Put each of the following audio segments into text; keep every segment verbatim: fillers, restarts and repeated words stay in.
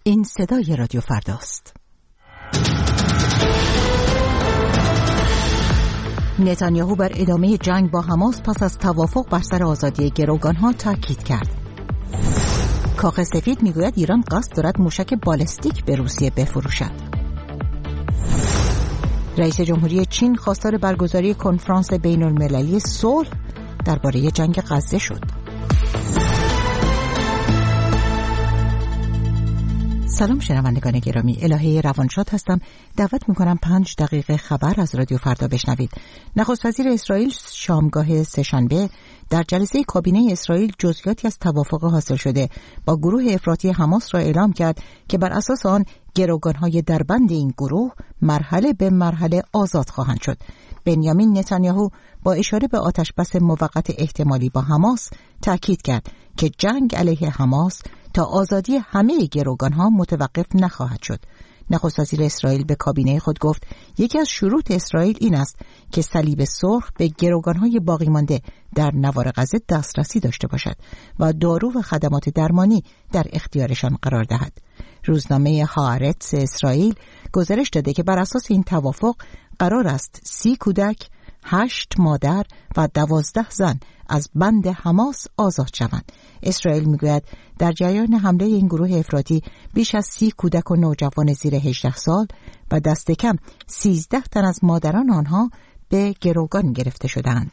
این صدای رادیو فرداست. نتانیاهو بر ادامه جنگ با حماس پس از توافق بر سر آزادی گروگانها تاکید کرد. کاخ سفید میگوید ایران قصد دارد موشک بالستیک به روسیه بفروشد. رئیس جمهوری چین خواستار برگزاری کنفرانس بین المللی صلح درباره جنگ غزه شد. سلام شنوندگان گرامی، الهه روانشاد هستم. دعوت میکنم پنج دقیقه خبر از رادیو فردا بشنوید. نخست وزیر اسرائیل شامگاه سه‌شنبه در جلسه کابینه اسرائیل جزئیاتی از توافق حاصل شده با گروه افراطی حماس را اعلام کرد که بر اساس آن گروگانهای دربند این گروه مرحله به مرحله آزاد خواهند شد. بنیامین نتانیاهو با اشاره به آتشبس موقت احتمالی با حماس تاکید کرد که جنگ علیه حماس تا آزادی همه گروگانها متوقف نخواهد شد. نخست وزیر اسرائیل به کابینه خود گفت یکی از شروط اسرائیل این است که صلیب سرخ به گروگانهای باقی مانده در نوار غزه دسترسی داشته باشد و دارو و خدمات درمانی در اختیارشان قرار دهد. روزنامه هآرتس اسرائیل گزارش داده که بر اساس این توافق قرار است سی کودک، هشت مادر و دوازده زن از بند حماس آزاد شوند. اسرائیل میگوید در جریان حمله این گروه افراطی بیش از سی کودک و نوجوان زیر هجده سال و دست کم سیزده تن از مادران آنها به گروگان گرفته شدند.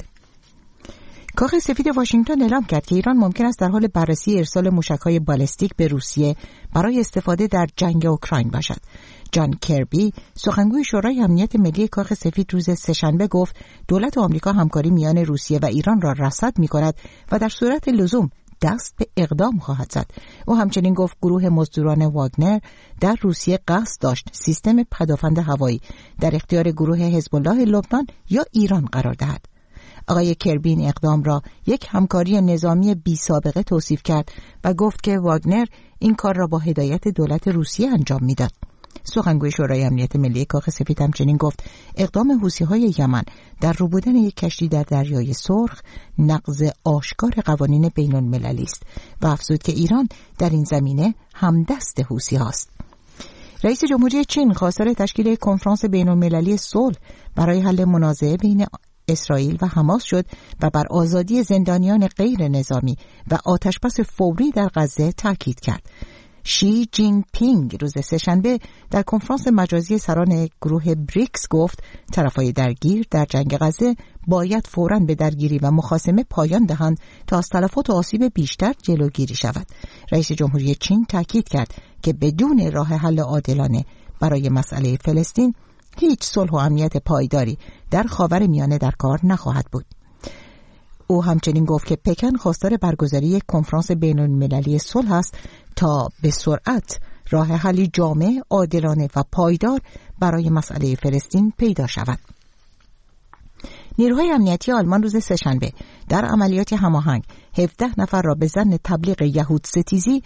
کاخ سفید واشنگتن اعلام کرد که ایران ممکن است در حال بررسی ارسال موشک‌های بالستیک به روسیه برای استفاده در جنگ اوکراین باشد. جان کربی، سخنگوی شورای امنیت ملی کاخ سفید روز سه‌شنبه گفت دولت آمریکا همکاری میان روسیه و ایران را رصد می‌کند و در صورت لزوم دست به اقدام خواهد زد. او همچنین گفت گروه مزدوران واگنر در روسیه قصد داشت سیستم پدافند هوایی در اختیار گروه حزب الله لبنان یا ایران قرار دهد. آقای کربی این اقدام را یک همکاری نظامی بی سابقه توصیف کرد و گفت که واگنر این کار را با هدایت دولت روسیه انجام میداد. سخنگوی شورای امنیت ملی کاخ سفید همچنین گفت اقدام حوثی‌های یمن در روبودن یک کشتی در دریای سرخ نقض آشکار قوانین بین المللی است و افزود که ایران در این زمینه همدست حوثی‌هاست. رئیس جمهوری چین خواستار تشکیل کنفرانس بین المللی صلح برای حل منازعه بین اسرائیل و حماس شد و بر آزادی زندانیان غیر نظامی و آتشبس فوری در غزه تاکید کرد. شی جین پینگ روز سه‌شنبه در کنفرانس مجازی سران گروه بریکس گفت طرفای درگیر در جنگ غزه باید فوراً به درگیری و مخاصمه پایان دهند تا از تلفات و آسیب بیشتر جلوگیری شود. رئیس جمهوری چین تاکید کرد که بدون راه حل عادلانه برای مسئله فلسطین هیچ صلح و امنیت پایداری در خاورمیانه در کار نخواهد بود. او همچنین گفت که پکن خواستار برگزاری یک کنفرانس بین المللی صلح است تا به سرعت راه حلی جامع، عادلانه و پایدار برای مسئله فلسطین پیدا شود. نیروهای امنیتی آلمان روز سه‌شنبه در عملیات هماهنگ هفده نفر را به ظن تبلیغ یهود ستیزی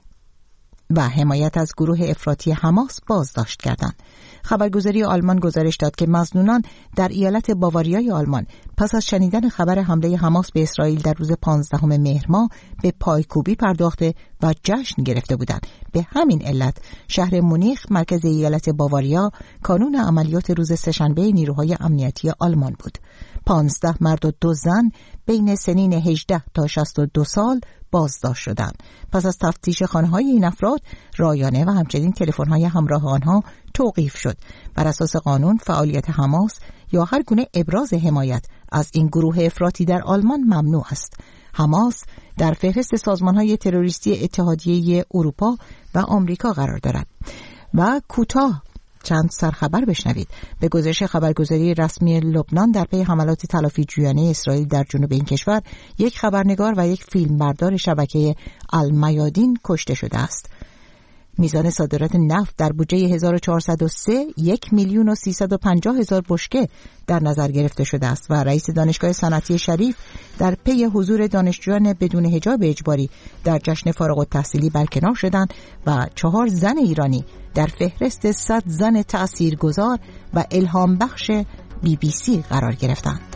و حمایت از گروه افراطی حماس بازداشت کردند. خبرگزاری آلمان گزارش داد که مظنونان در ایالت باواریای آلمان پس از شنیدن خبر حمله حماس به اسرائیل در روز پانزدهم مهر ماه به پایکوبی پرداخته و جشن گرفته بودند. به همین علت شهر مونیخ مرکز ایالت باواریا کانون عملیات روز سه‌شنبه نیروهای امنیتی آلمان بود. پانزده مرد و دو زن بین سنین هجده تا شصت و دو سال بازداشت شدند. پس از تفتیش خانه‌های این افراد، رایانه و همچنین تلفن‌های همراه آنها توقیف شد. بر اساس قانون فعالیت حماس یا هر گونه ابراز حمایت از این گروه افراطی در آلمان ممنوع است. حماس در فهرست سازمان‌های تروریستی اتحادیه اروپا و آمریکا قرار دارد. و کوتاه چند سرخبر بشنوید. به گزارش خبرگزاری رسمی لبنان در پی حملات تلافی جویانه اسرائیل در جنوب این کشور، یک خبرنگار و یک فیلمبردار شبکه المیادین کشته شده است. میزان صادرات نفت در بودجه هزار و چهارصد و سه یک میلیون و سیصد و پنجاه هزار بشکه در نظر گرفته شده است و رئیس دانشگاه صنعتی شریف در پی حضور دانشجویان بدون حجاب اجباری در جشن فارغ التحصیلی برکنار شدند و چهار زن ایرانی در فهرست صد زن تأثیرگذار و الهام بخش بی بی سی قرار گرفتند.